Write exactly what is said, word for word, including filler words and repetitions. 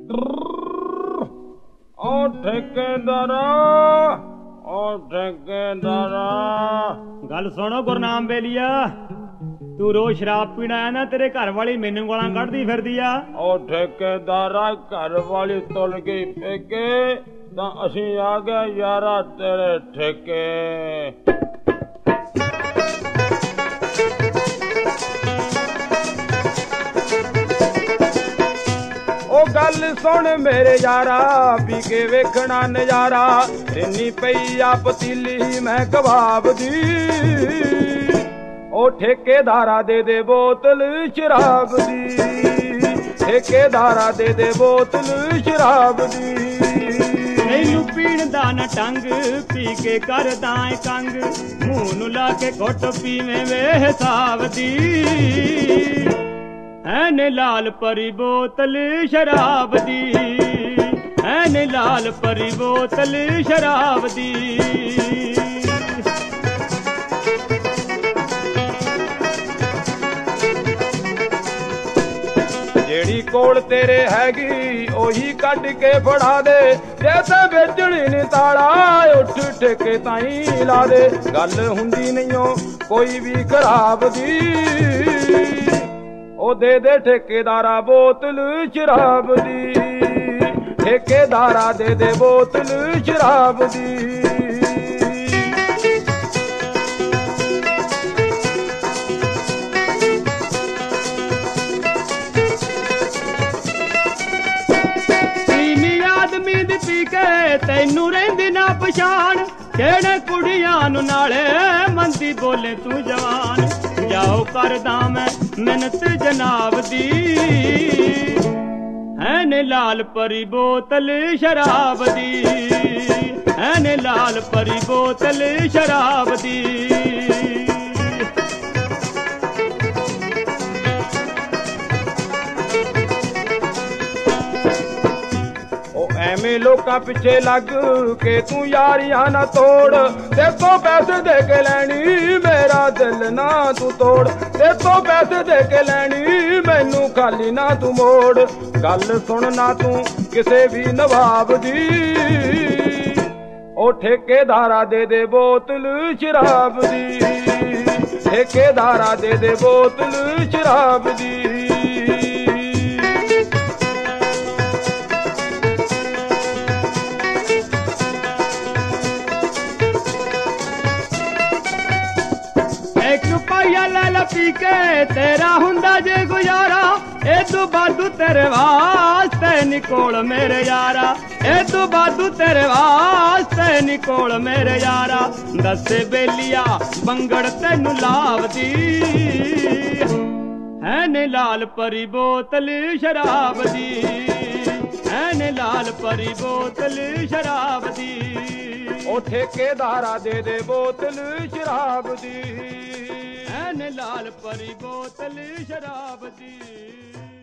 ओ ठेकेदारा ओ ठेकेदारा गल सुनो गुरनाम बेलिया तू रोज शराब पीना है ना तेरे घर वाली मैनू गालां कढ़दी फिरदी आ। ओ ठेकेदारा घर वाली तुल गई पेके तां असीं आ गए यारा तेरे ठेके। ओ गल सुन मेरे यारा पी के वेखना नजारा रिन्नी पई आ पतीली मैं कबाब दी। ओ ठेकेदारा दे दे बोतल शराब दी ठेकेदारा दे दे बोतल शराब दी। मैनू पीण दा न टंग पी के करदा ऐ कंग मूंह नू ला के घुट पीवें वे हिसाब दी। ऐने लाल परी बोतल शराब दी ऐने लाल परी बोतल शराब दी। जेड़ी कोल तेरे हैगी ओही कट के फड़ा दे जैसे बेचनी नी ताड़ा उठ ठेके ताई ला दे। गल हुंदी नहीं कोई भी खराब दी ओ दे दे ठेकेदारा बोतल शराब दी ठेकेदारा दे दे बोतल शराब दी। तैनू रहिंदी ना पछाण केड़े कुड़ियां नू नाले मंदी बोले तू जवान जाओ करदा मैं मिन्नत जनाब दी। ऐने लाल परी बोतल शराब दी ऐने लाल परी बोतल शराब दी। एवें लोकां पिछे लग के तू यारियां ना तोड़ ते तो पैसे दे के लैनी मेरा दिल ना तू तोड़ ते तो पैसे दे के लैनी मैनू खाली ना तू मोड़। गल सुन ना तू किसे भी नवाब दी ओ ठेकेदारा दे दे बोतल शराब दी ठेकेदारा दे दे बोतल शराब दी। पी के तेरा हुंदा जे गुजारा ए तू बादू तेरे वास्ते निकोल मेरे यारा ए तू बादू तेरे वास्ते निकोल मेरे यारा। दसे बेलिया बंगड़ तेनू लावदी ऐने लाल परी बोतल शराब दी ऐने लाल परी बोतल शराब दी। ओ ठेकेदारा दे दे बोतल शराब दी ऐने लाल परी बोतल शराब दी।